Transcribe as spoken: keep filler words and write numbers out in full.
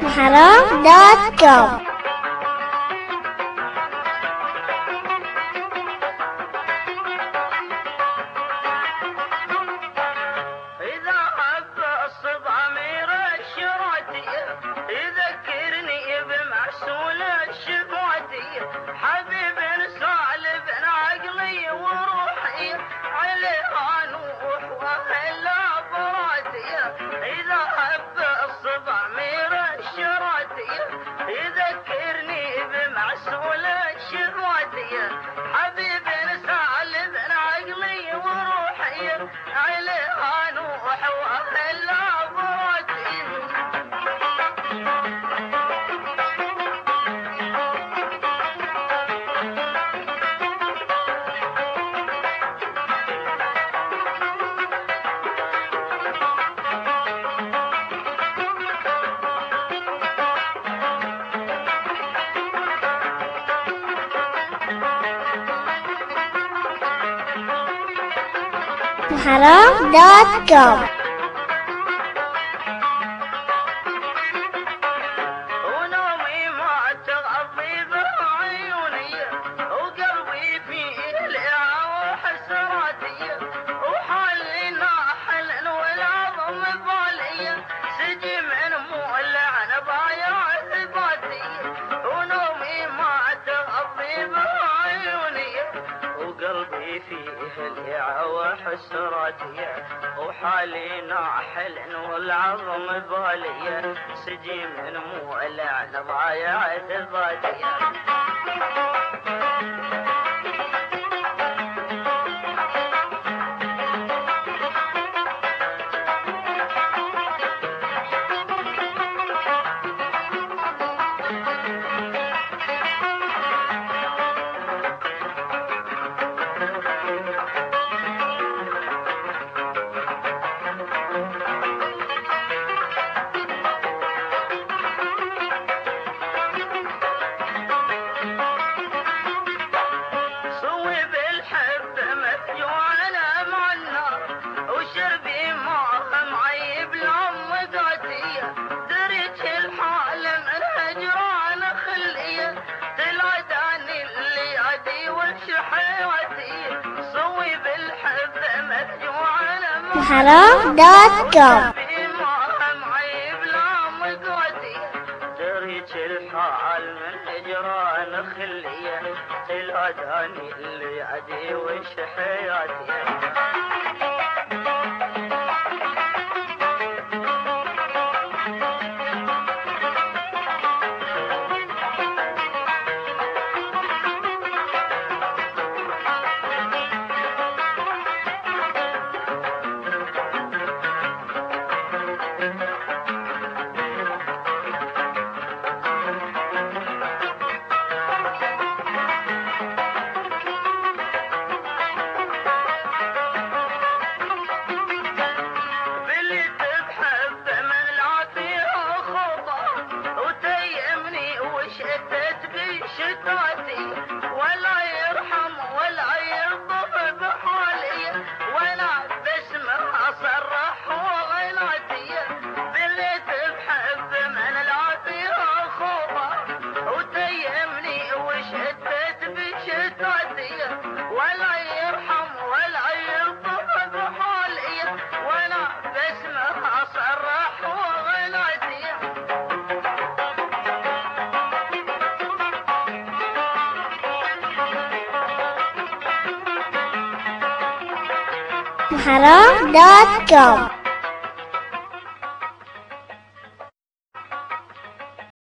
حرام دوت كوم. إذا حب الصبا مير الشراتي يذكرني بمحسول الشفاتي حبيب صالب عقلي وروحي عليها نوح وهلا براتي. إذا حب الصبا مير الشراتي يذكرني بمحسول الشفاتي حبيب صالب عقلي وروحي عليها نوح وهلا براتي. حرام دوت كوم. ونومي ما تغطي بعيوني وقلبي فيه الإعاوة حسراتي وحالي ناحل والعظم بالي سجي من مولع نبايع ثباتي. ونومي ما تغطي بعيوني وقلبي فيه الإعاوة حسراتي وحالي ناحل والعظم بالي سجي من مولع نضايع ثباتي. صوب الحب مفجوعنا مع النار وشربي ماها معيب لام ذاتي دريت الحال من هجران خليه تلاداني اللي عدي والشحياتي. صوب الحب مفجوعنا مع حرام دوت كوم. ماها معيب لام ذاتي دريت الحال من هجران خليه تلاداني اللي عدي وش حياتي. باللي تحب من لا فيها خطا وتيمني وشتت بشتاتي ولا يرحم ولا يلطف بحالي وانا باسمها صرح وغناتي. باللي تحب من لا فيها خطا وتيمني وشتت بشتاتي ولا يرحم ولا يلطف بحالي وانا باسمها صرح وغناتي. حرام دوت كوم.